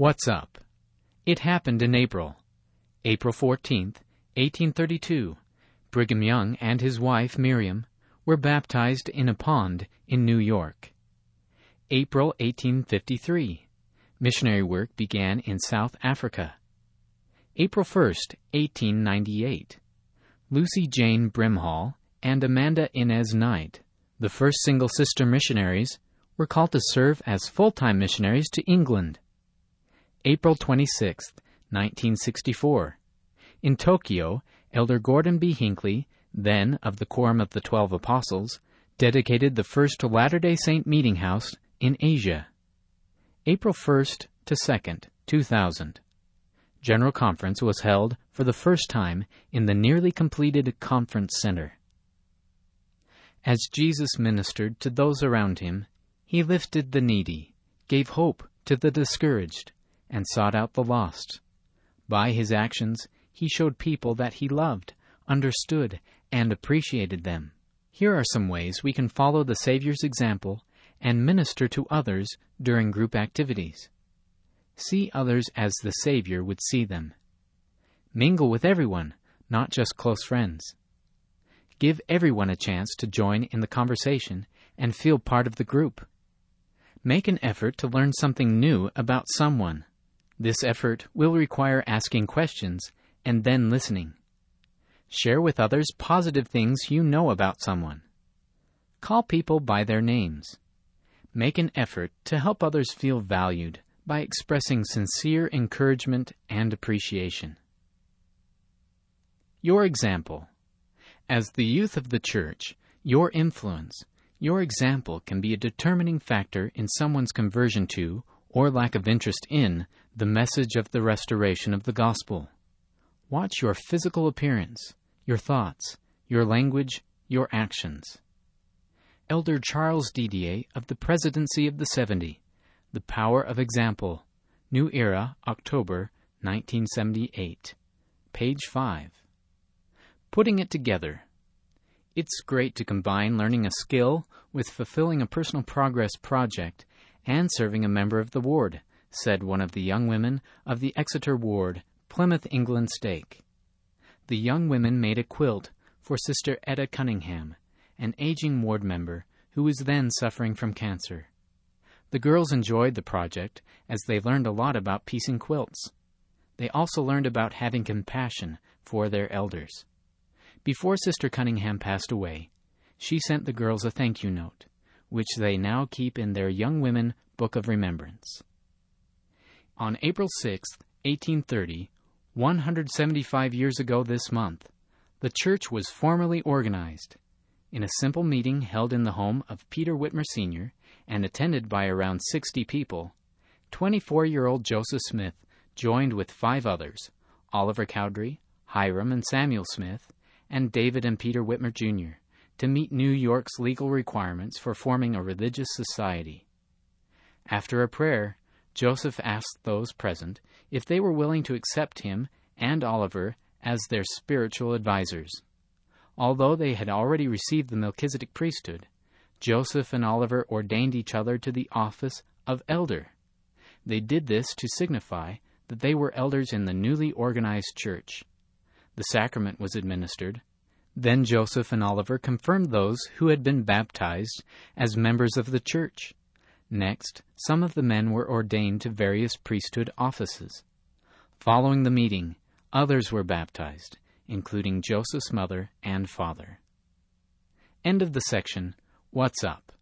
What's up? It happened in April 14th, 1832. Brigham Young and his wife, Miriam, were baptized in a pond in New York. April 1853. Missionary work began in South Africa. April 1st, 1898. Lucy Jane Brimhall and Amanda Inez Knight, the first single sister missionaries, were called to serve as full-time missionaries to England. April 26, 1964. In Tokyo, Elder Gordon B. Hinckley, then of the Quorum of the 12 Apostles, dedicated the first Latter-day Saint meeting house in Asia. April 1st to 2nd, 2000. General Conference was held for the first time in the nearly completed Conference Center. As Jesus ministered to those around him, he lifted the needy, gave hope to the discouraged, and sought out the lost. By his actions, he showed people that he loved, understood, and appreciated them. Here are some ways we can follow the Savior's example and minister to others during group activities. See others as the Savior would see them. Mingle with everyone, not just close friends. Give everyone a chance to join in the conversation and feel part of the group. Make an effort to learn something new about someone. This effort will require asking questions and then listening. Share with others positive things you know about someone. Call people by their names. Make an effort to help others feel valued by expressing sincere encouragement and appreciation. Your example. As the youth of the church, your influence, your example can be a determining factor in someone's conversion to, or lack of interest in, the message of the restoration of the gospel. Watch your physical appearance, your thoughts, your language, your actions. Elder Charles Didier of the Presidency of the 70, The Power of Example, New Era, October, 1978. Page 5. Putting it together. It's great to combine learning a skill with fulfilling a personal progress project and serving a member of the ward, said one of the young women of the Exeter Ward, Plymouth, England stake. The young women made a quilt for Sister Etta Cunningham, an aging ward member who was then suffering from cancer. The girls enjoyed the project as they learned a lot about piecing quilts. They also learned about having compassion for their elders. Before Sister Cunningham passed away, she sent the girls a thank you note, which they now keep in their Young Women Book of Remembrance. On April 6, 1830, 175 years ago this month, the church was formally organized. In a simple meeting held in the home of Peter Whitmer Sr. and attended by around 60 people, 24-year-old Joseph Smith joined with 5 others, Oliver Cowdery, Hiram and Samuel Smith, and David and Peter Whitmer Jr., to meet New York's legal requirements for forming a religious society. After a prayer, Joseph asked those present if they were willing to accept him and Oliver as their spiritual advisors. Although they had already received the Melchizedek priesthood, Joseph and Oliver ordained each other to the office of elder. They did this to signify that they were elders in the newly organized church. The sacrament was administered. Then Joseph and Oliver confirmed those who had been baptized as members of the church. Next, some of the men were ordained to various priesthood offices. Following the meeting, others were baptized, including Joseph's mother and father. End of the section, What's Up?